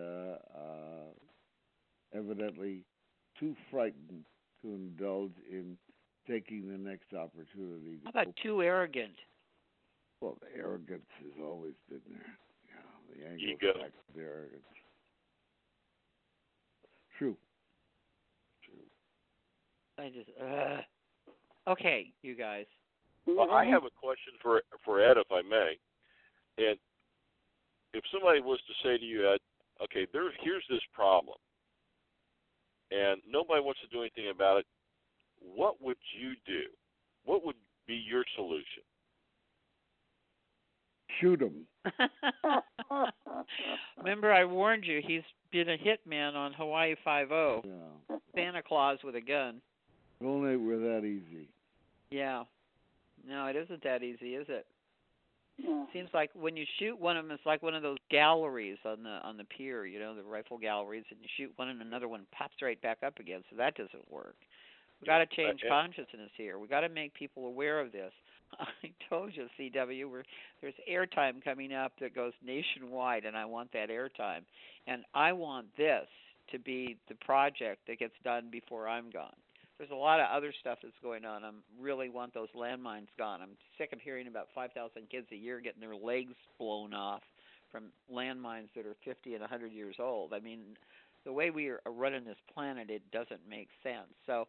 evidently too frightened to indulge in taking the next opportunity. How about too arrogant? Well, the arrogance has always been there. Yeah, the Anglo-Saxon arrogance. True. I just okay, you guys. Well, I have a question for Ed, if I may. And if somebody was to say to you, Ed, okay, here's this problem, and nobody wants to do anything about it, what would you do? What would be your solution? Shoot him. Remember, I warned you. He's been a hitman on Hawaii Five-0. Yeah. Santa Claus with a gun. If only it were that easy. Yeah. No, it isn't that easy, is it? Yeah. Seems like when you shoot one of them, it's like one of those galleries on the pier, the rifle galleries, and you shoot one and another one pops right back up again. So that doesn't work. We got to change consciousness here. We got to make people aware of this. I told you, CW, there's airtime coming up that goes nationwide, and I want that airtime. And I want this to be the project that gets done before I'm gone. There's a lot of other stuff that's going on. I really want those landmines gone. I'm sick of hearing about 5,000 kids a year getting their legs blown off from landmines that are 50 and 100 years old. I mean, the way we are running this planet, it doesn't make sense. So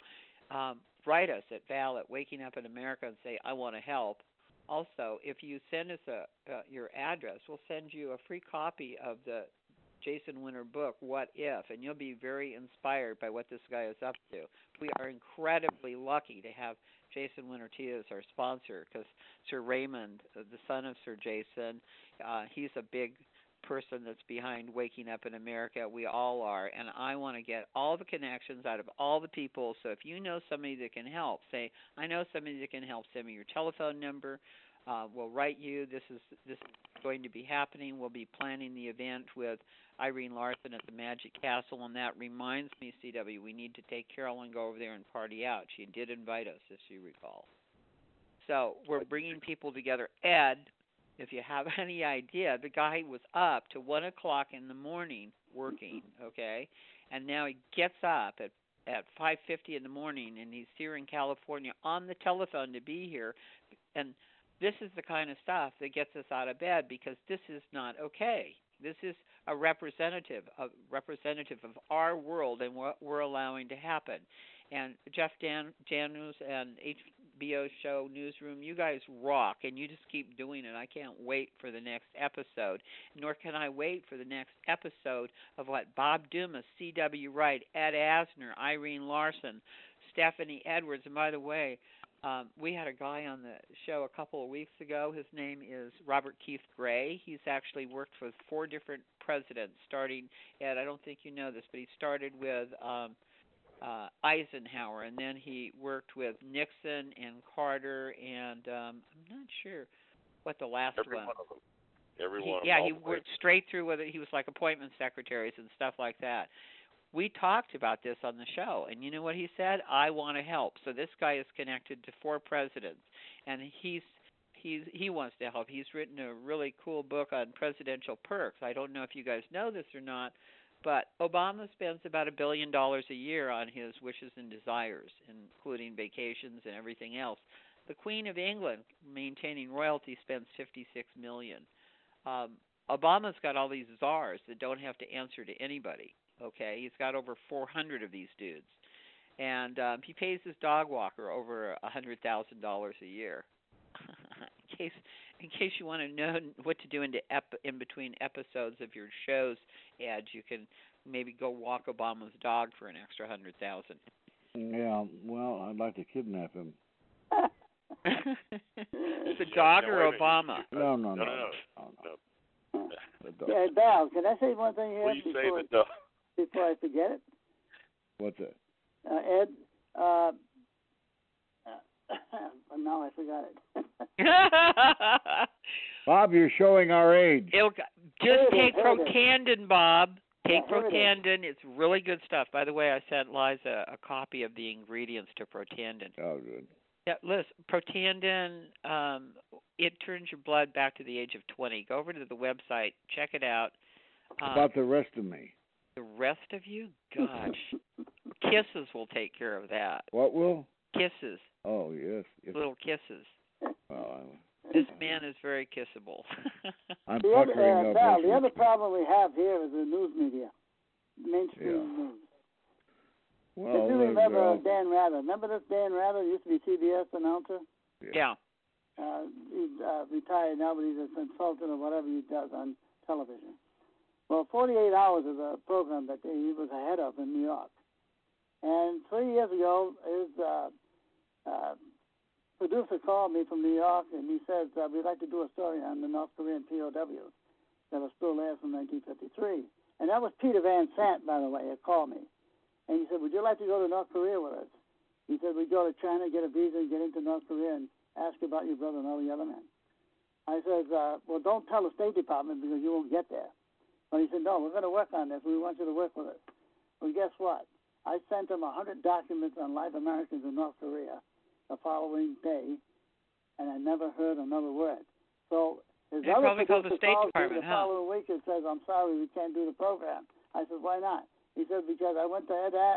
write us at val@wakingupinamerica and say, I want to help. Also, if you send us your address, we'll send you a free copy of the Jason Winter book, What If, and you'll be very inspired by what this guy is up to. We are incredibly lucky to have Jason Winter Tea as our sponsor, because Sir Raymond, the son of Sir Jason, he's a big person that's behind Waking Up in America. We all are, and I want to get all the connections out of all the people. So if you know somebody that can help, say, I know somebody that can help, send me your telephone number. We'll write you. This is going to be happening. We'll be planning the event with Irene Larson at the Magic Castle, and that reminds me, CW, we need to take Carol and go over there and party out. She did invite us, if you recall. So we're bringing people together. Ed, if you have any idea, the guy was up to 1 o'clock in the morning working, okay, and now he gets up at 5:50 in the morning, and he's here in California on the telephone to be here, and this is the kind of stuff that gets us out of bed, because this is not okay. This is a representative of our world and what we're allowing to happen. And Jeff Janus and HBO show Newsroom, you guys rock, and you just keep doing it. I can't wait for the next episode, nor can I wait for the next episode of what Bob Dumas, C.W. Wright, Ed Asner, Irene Larson, Stephanie Edwards, and by the way, we had a guy on the show a couple of weeks ago. His name is Robert Keith Gray. He's actually worked with 4 different presidents, starting at, I don't think you know this, but he started with Eisenhower, and then he worked with Nixon and Carter, and I'm not sure what the last Every one of them. Every one of them. Yeah, he worked straight through with it. He was like appointment secretaries and stuff like that. We talked about this on the show, and you know what he said? I want to help. So this guy is connected to 4 presidents, and he's he wants to help. He's written a really cool book on presidential perks. I don't know if you guys know this or not, but Obama spends about $1 billion a year on his wishes and desires, including vacations and everything else. The Queen of England, maintaining royalty, spends $56 million. Obama's got all these czars that don't have to answer to anybody. Okay, he's got over 400 of these dudes, and he pays his dog walker over $100,000 a year. in case you want to know what to do in between episodes of your shows, ads, you can maybe go walk Obama's dog for an extra $100,000. Yeah, well, I'd like to kidnap him. The dog or Obama? No. Yeah, Val, can I say one thing here before I forget it? What's that? Ed, now I forgot it. Bob, you're showing our age. Just take Protandim, Bob. Take Protandim. It's really good stuff. By the way, I sent Liza a copy of the ingredients to Protandim. Oh, good. Yeah, listen, Protandim, it turns your blood back to the age of 20. Go over to the website, check it out. About the rest of me? The rest of you? Gosh. Kisses will take care of that. What will? Kisses. Oh, yes. Little kisses. Well, this man is very kissable. I'm puckering up. The other problem we have here is the news media, mainstream news. Well, if you remember Dan Rather. Remember this Dan Rather? He used to be CBS announcer. Yeah. He's retired now, but he's a consultant or whatever he does on television. Well, 48 Hours is a program that he was the head of in New York. And 3 years ago, his producer called me from New York, and he says, we'd like to do a story on the North Korean POWs that are still there from 1953. And that was Peter Van Sant, by the way, that called me. And he said, would you like to go to North Korea with us? He said, we'd go to China, get a visa, and get into North Korea and ask about your brother and all the other men. I said, well, don't tell the State Department because you won't get there. But he said, no, we're going to work on this. We want you to work with us. Well, guess what? I sent him 100 documents on live Americans in North Korea the following day, and I never heard another word. So his other producer called me the following week and says, I'm sorry, we can't do the program. I said, why not? He said, because I went to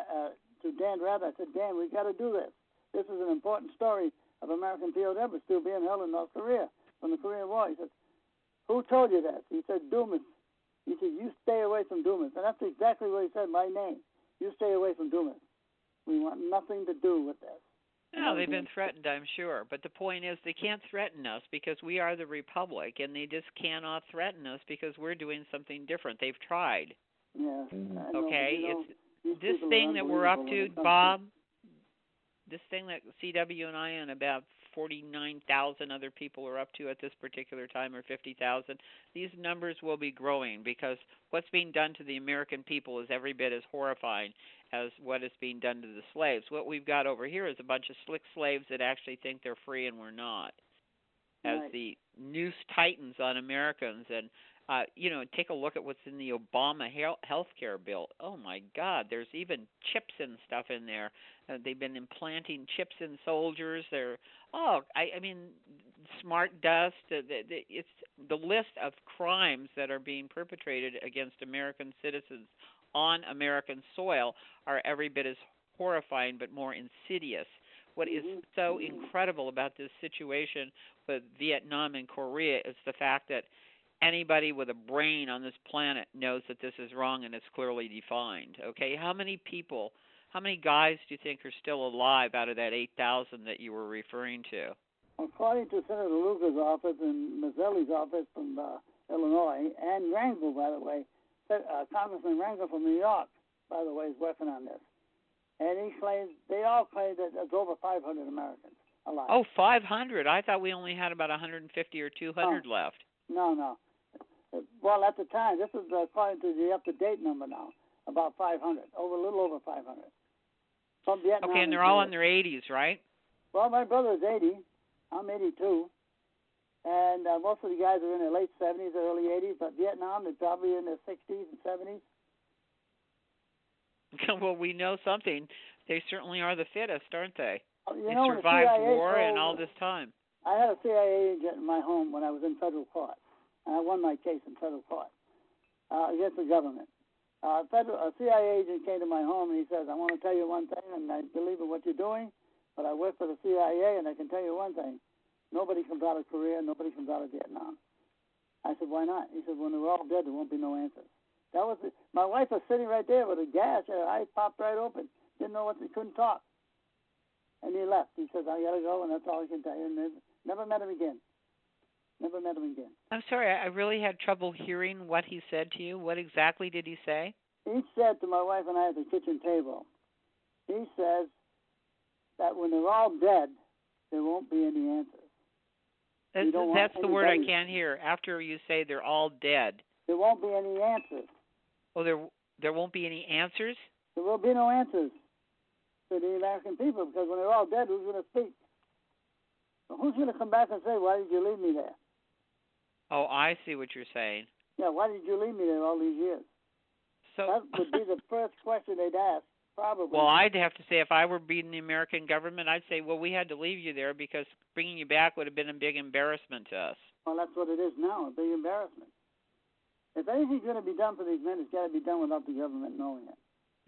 Dan Rather. I said, Dan, we got to do this. This is an important story of American POWs still being held in North Korea from the Korean War. He said, who told you that? He said, Dumas. He said, you stay away from Dumas. And that's exactly what he said, my name. You stay away from Dumas. We want nothing to do with this. No, they've been threatened, I'm sure. But the point is they can't threaten us because we are the Republic, and they just cannot threaten us because we're doing something different. They've tried. Yeah. Okay, it's this thing that we're up to, Bob. This thing that CW and I and about 49,000 other people are up to at this particular time, or 50,000. These numbers will be growing because what's being done to the American people is every bit as horrifying as what is being done to the slaves. What we've got over here is a bunch of slick slaves that actually think they're free and we're not. As the noose tightens on Americans, and take a look at what's in the Obama health care bill. Oh, my God, there's even chips and stuff in there. They've been implanting chips in soldiers. I mean, smart dust. It's the list of crimes that are being perpetrated against American citizens on American soil are every bit as horrifying but more insidious. What is so incredible about this situation with Vietnam and Korea is the fact that anybody with a brain on this planet knows that this is wrong and it's clearly defined. Okay, how many guys do you think are still alive out of that 8,000 that you were referring to? According to Senator Lugar's office and Mazzelli's office from Illinois, and Rangel, by the way, Congressman Rangel from New York, by the way, is working on this. And they all claim that there's over 500 Americans alive. Oh, 500? I thought we only had about 150 or 200 left. No. Well, at the time, this is according to the up-to-date number now, about 500, a little over 500. From Vietnam. Okay, and they're all in their 80s, right? Well, my brother is 80. I'm 82. And most of the guys are in their late 70s, early 80s, but Vietnam, they're probably in their 60s and 70s. Well, we know something. They certainly are the fittest, aren't they? They survived war and all this time. I had a CIA agent in my home when I was in federal court, and I won my case in federal court against the government. A CIA agent came to my home and he says, I want to tell you one thing, and I believe in what you're doing, but I work for the CIA, and I can tell you one thing. Nobody comes out of Korea, nobody comes out of Vietnam. I said, why not? He said, when they're all dead, there won't be no answers. That was it. My wife was sitting right there with a gash. Her eyes popped right open. Didn't know what they couldn't talk. And he left. He says, I got to go, and that's all I can tell you. And never met him again. Never met him again. I'm sorry. I really had trouble hearing what he said to you. What exactly did he say? He said to my wife and I at the kitchen table, he says that when they're all dead, there won't be any answers. That's the word I can't hear. After you say they're all dead. There won't be any answers. Oh, there won't be any answers? There will be no answers to the American people, because when they're all dead, who's going to speak? Well, who's going to come back and say, why did you leave me there? Oh, I see what you're saying. Yeah, why did you leave me there all these years? So that would be the first question they'd ask, probably. Well, I'd have to say, if I were being the American government, I'd say, well, we had to leave you there because bringing you back would have been a big embarrassment to us. Well, that's what it is now, a big embarrassment. If anything's going to be done for these men, it's got to be done without the government knowing it.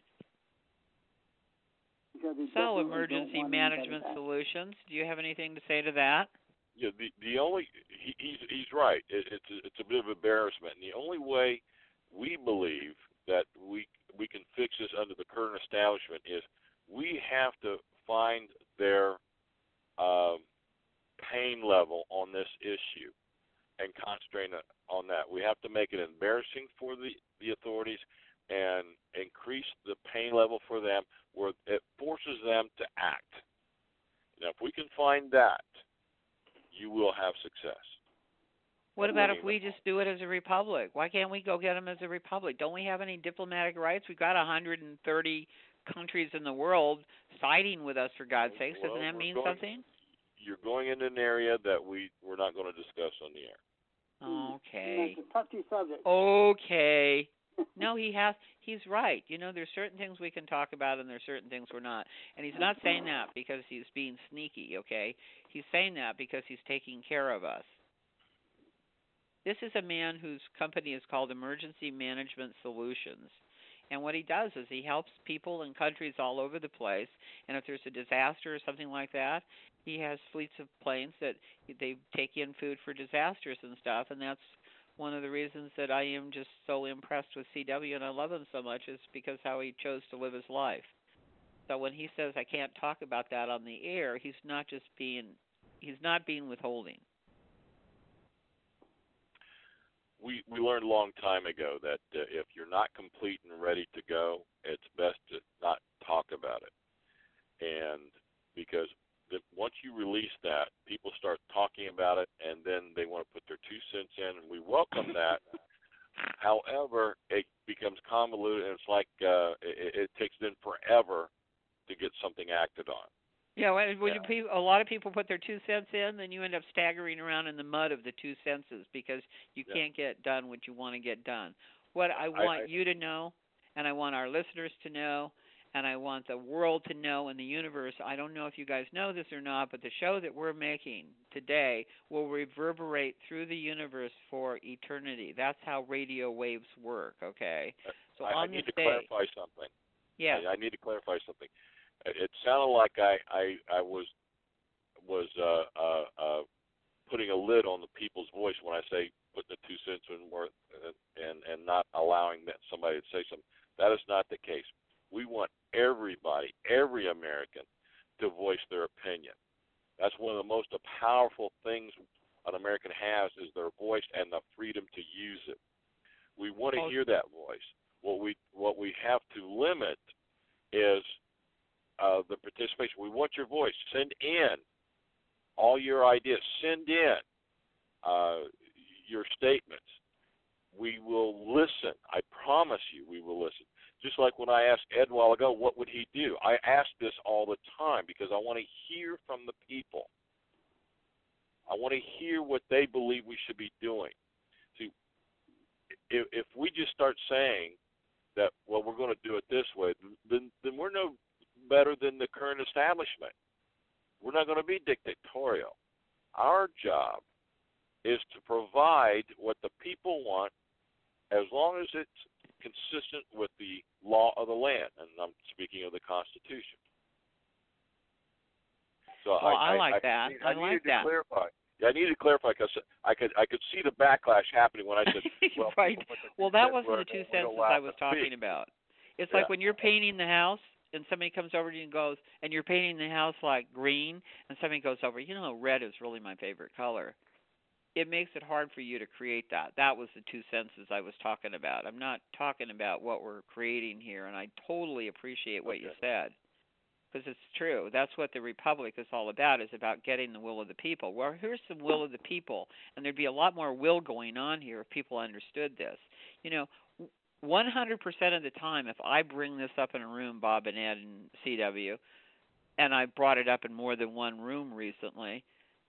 So, emergency management solutions. Do you have anything to say to that? Yeah, the only he's right. It's a bit of embarrassment, and the only way we believe that we can fix this under the current establishment is we have to find their pain level on this issue and concentrate on that. We have to make it embarrassing for the authorities and increase the pain level for them where it forces them to act. Now, if we can find that, you will have success. What about if we just do it as a republic? Why can't we go get them as a republic? Don't we have any diplomatic rights? We've got 130 countries in the world siding with us, for God's sakes. Doesn't that mean something? You're going into an area that we're not going to discuss on the air. Okay. It's a touchy subject. Okay. No, he's right. You know, there's certain things we can talk about and there's certain things we're not. And he's not saying that because he's being sneaky, okay? He's saying that because he's taking care of us. This is a man whose company is called Emergency Management Solutions. And what he does is he helps people in countries all over the place. And if there's a disaster or something like that, he has fleets of planes that they take in food for disasters and stuff. And that's one of the reasons that I am just so impressed with CW and I love him so much is because how he chose to live his life. So when he says I can't talk about that on the air, he's not being withholding. We learned a long time ago that if you're not complete and ready to go, it's best to not talk about it. And because once you release that, people start talking about it, and then they want to put their 2 cents in, and we welcome that. However, it becomes convoluted, and it's like it takes them forever to get something acted on. Yeah, a lot of people put their 2 cents in, then you end up staggering around in the mud of the 2 senses because you can't get done what you want to get done. What I want you to know, and I want our listeners to know, and I want the world to know and the universe, I don't know if you guys know this or not, but the show that we're making today will reverberate through the universe for eternity. That's how radio waves work, okay? So I need to clarify something. Yeah. I need to clarify something. It sounded like I was putting a lid on the people's voice when I say putting the 2 cents in worth and not allowing somebody to say something. That is not the case. We want everybody, every American, to voice their opinion. That's one of the most powerful things an American has is their voice and the freedom to use it. We want to hear that voice. What we have to limit is the participation. We want your voice. Send in all your ideas. Send in your statements. We will listen. I promise you we will listen. Just like when I asked Ed a while ago, what would he do? I ask this all the time because I want to hear from the people. I want to hear what they believe we should be doing. See, if we just start saying that, well, we're going to do it this way, then we're no better than the current establishment. We're not going to be dictatorial. Our job is to provide what the people want as long as it's consistent with the law of the land, and I'm speaking of the Constitution. So well, I like that. I needed to clarify. I needed to clarify because I could see the backlash happening when I said, well, right. Well, that wasn't the 2 cents I was talking about. It's like when you're painting the house and somebody comes over to you and goes, and you're painting the house like green, and somebody goes over, red is really my favorite color. It makes it hard for you to create that. That was the 2 senses I was talking about. I'm not talking about what we're creating here, and I totally appreciate what you said. Because it's true. That's what the Republic is all about, is about getting the will of the people. Well, here's the will of the people, and there'd be a lot more will going on here if people understood this. 100% of the time, if I bring this up in a room, Bob and Ed and CW, and I brought it up in more than one room recently,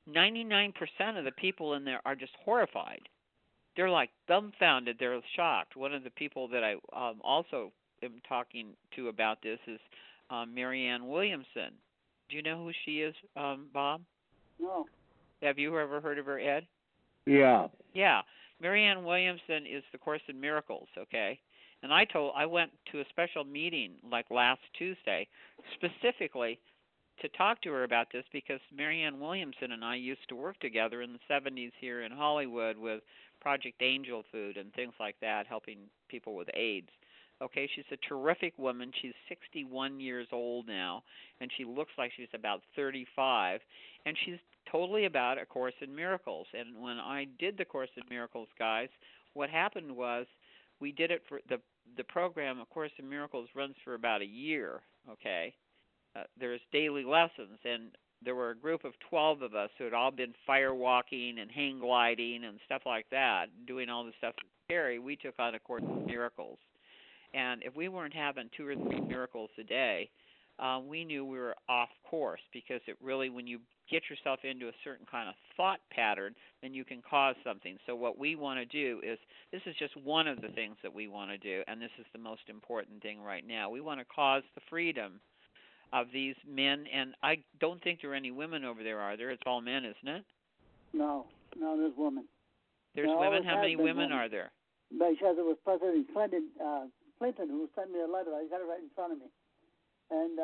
99% of the people in there are just horrified. They're like dumbfounded. They're shocked. One of the people that I also am talking to about this is Marianne Williamson. Do you know who she is, Bob? No. Have you ever heard of her, Ed? Yeah. Yeah. Marianne Williamson is the Course in Miracles, okay? And I went to a special meeting like last Tuesday specifically to talk to her about this because Marianne Williamson and I used to work together in the 70s here in Hollywood with Project Angel Food and things like that, helping people with AIDS. Okay, she's a terrific woman. She's 61 years old now, and she looks like she's about 35, and she's totally about A Course in Miracles. And when I did the Course in Miracles, guys, what happened was we did it for the program. A Course in Miracles runs for about a year, okay? There's daily lessons, and there were a group of 12 of us who had all been firewalking and hang gliding and stuff like that, doing all the stuff that's scary. We took on A Course in Miracles. And if we weren't having 2 or 3 miracles a day, we knew we were off course because it really, when you get yourself into a certain kind of thought pattern, then you can cause something. So what we want to do is, this is just one of the things that we want to do, and this is the most important thing right now. We want to cause the freedom of these men, and I don't think there are any women over there, are there? It's all men, isn't it? No, there's women. There's women? How many women are there? Because it was President Clinton who sent me a letter. I got it right in front of me. And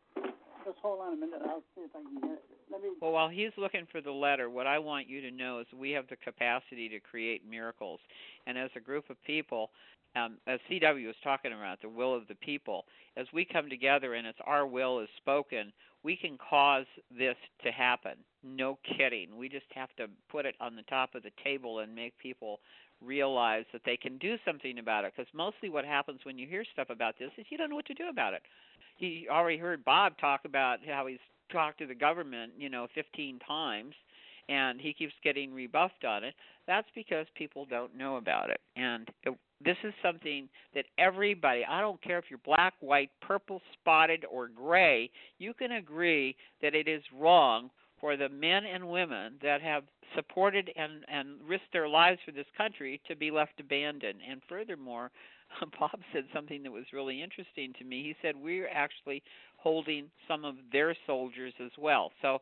just hold on a minute. I'll see if I can get it. Well, while he's looking for the letter, what I want you to know is we have the capacity to create miracles. And as a group of people, as CW was talking about, the will of the people, as we come together and it's our will is spoken, we can cause this to happen. No kidding. We just have to put it on the top of the table and make people realize that they can do something about it, because mostly what happens when you hear stuff about this is you don't know what to do about it. You already heard Bob talk about how he's talked to the government, 15 times, and he keeps getting rebuffed on it. That's because people don't know about it. And this is something that everybody, I don't care if you're black, white, purple, spotted, or gray, you can agree that it is wrong for the men and women that have supported and risked their lives for this country to be left abandoned. And furthermore, Bob said something that was really interesting to me. He said we're actually holding some of their soldiers as well. So,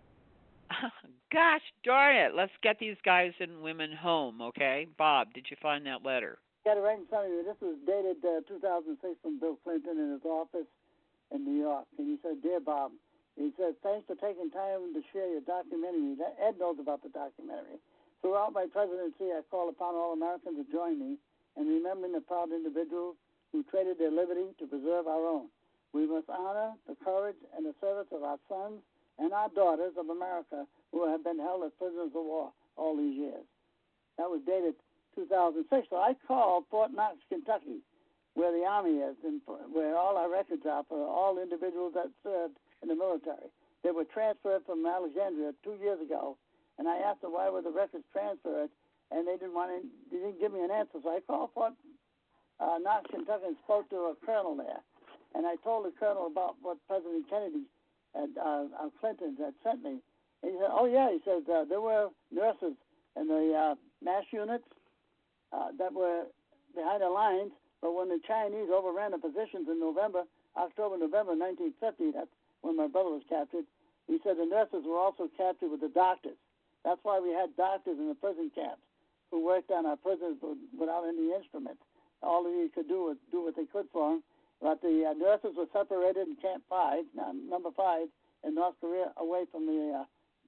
gosh darn it, let's get these guys and women home, okay? Bob, did you find that letter? Got it right in front of you. This was dated 2006 from Bill Clinton in his office in New York. And he said, "Dear Bob," he said, "thanks for taking time to share your documentary." Ed knows about the documentary. "Throughout my presidency, I call upon all Americans to join me in remembering the proud individuals who traded their liberty to preserve our own. We must honor the courage and the service of our sons and our daughters of America who have been held as prisoners of war all these years." That was dated 2006. So I called Fort Knox, Kentucky, where the Army is and where all our records are for all individuals that served in the military. They were transferred from Alexandria 2 years ago, and I asked them why were the records transferred, and they didn't give me an answer. So I called Fort Knox, Kentucky, and spoke to a colonel there, and I told the colonel about what President Kennedy and Clinton had sent me. And he said, "Oh yeah," he says, "there were nurses in the mass units that were behind the lines, but when the Chinese overran the positions in October-November 1950, that's when my brother was captured, he said the nurses were also captured with the doctors. That's why we had doctors in the prison camps who worked on our prisoners without any instruments. All they could do was do what they could for them. But the nurses were separated in Camp 5, number 5, in North Korea, away from the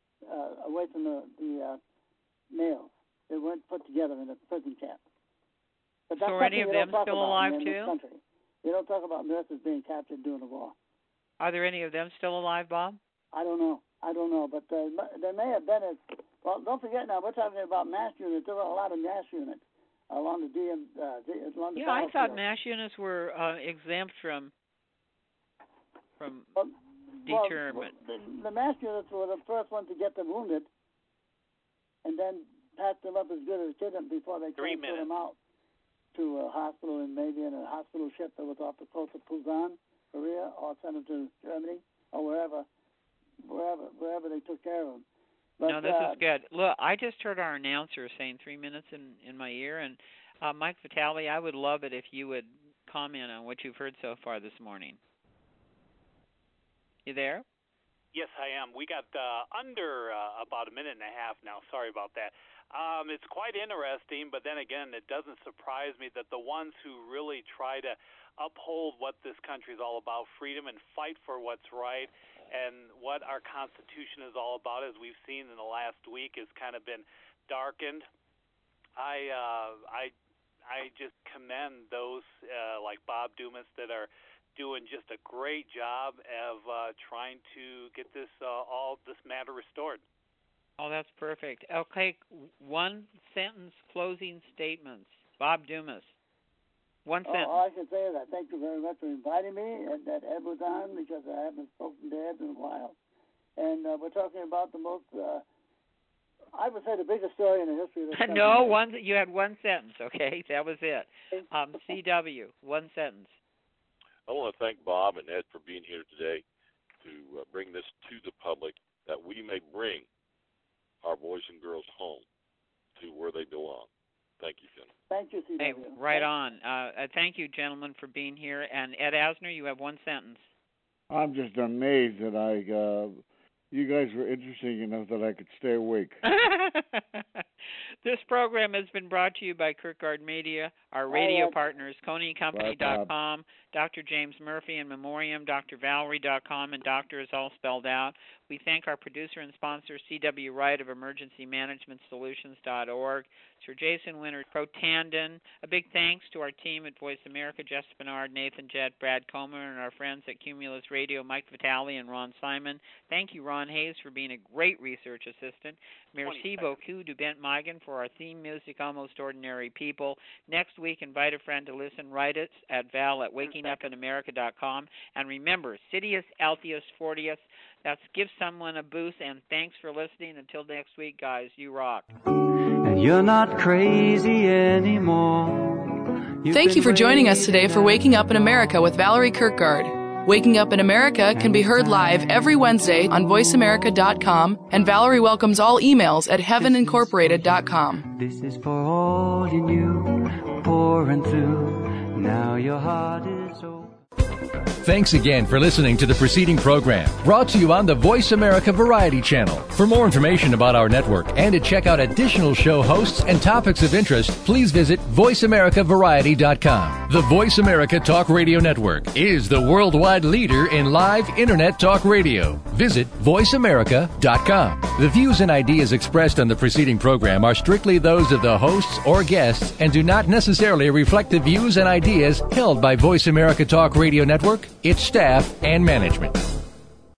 males. They weren't put together in a prison camp. But that's so are any of them still alive too? They don't talk about nurses being captured during the war. Are there any of them still alive, Bob? I don't know, but there may have been. Well, don't forget now, we're talking about MASH units. There were a lot of MASH units along the along the Yeah, I thought MASH units were exempt from deterrent. The MASH units were the first ones to get them wounded, and then patch them up as good as they could before they transferred them out to a hospital, and maybe in a hospital ship that was off the coast of Busan, Korea, or sent them to Germany or wherever they took care of them. But, no, this is good. Look, I just heard our announcer saying 3 minutes in my ear, and Mike Vitale, I would love it if you would comment on what you've heard so far this morning. You there? Yes, I am. We got under about a minute and a half now. Sorry about that. It's quite interesting, but then again, it doesn't surprise me that the ones who really try to uphold what this country is all about, freedom, and fight for what's right, and what our Constitution is all about, as we've seen in the last week, has kind of been darkened. I just commend those like Bob Dumas that are doing just a great job of trying to get this all this matter restored. Oh, that's perfect. Okay, one sentence closing statements. Bob Dumas. One sentence. All I can say is thank you very much for inviting me, and that Ed was on, because I haven't spoken to Ed in a while. And we're talking about the most, I would say, the biggest story in the history of this country. No, you had one sentence, okay? That was it. CW, one sentence. I want to thank Bob and Ed for being here today to bring this to the public, that we may bring our boys and girls home to where they belong. Thank you, Finn. Thank you, CW. Hey, right on. Thank you, gentlemen, for being here. And Ed Asner, you have one sentence. I'm just amazed that you guys were interesting enough that I could stay awake. This program has been brought to you by Kirkgard Media, our radio partners, ConeyCompany.com, Dr. James Murphy in Memoriam, DrValerie.com, and doctor is all spelled out. We thank our producer and sponsor, C.W. Wright of EmergencyManagementSolutions.org, Sir Jason Winter, Protandon. A big thanks to our team at Voice America, Jess Spinard, Nathan Jett, Brad Comer, and our friends at Cumulus Radio, Mike Vitale and Ron Simon. Thank you, Ron Hayes, for being a great research assistant. Merci beaucoup to Bent Migan for our theme music, Almost Ordinary People. Next week, invite a friend to listen. Write it at val@wakingupinamerica.com. And remember, Citius Altius Fortius. That's give someone a boost, and thanks for listening. Until next week, guys, you rock. And you're not crazy anymore. Thank you for joining us today for Waking Up in America with Valerie Kirkgard. Waking Up in America can be heard live every Wednesday on voiceamerica.com, and Valerie welcomes all emails at heavenincorporated.com. This is for all you knew, pouring through. Now your heart is open. Thanks again for listening to the preceding program, brought to you on the Voice America Variety Channel. For more information about our network and to check out additional show hosts and topics of interest, please visit VoiceAmericaVariety.com. The Voice America Talk Radio Network is the worldwide leader in live Internet talk radio. Visit VoiceAmerica.com. The views and ideas expressed on the preceding program are strictly those of the hosts or guests and do not necessarily reflect the views and ideas held by Voice America Talk Radio Network, its staff, and management.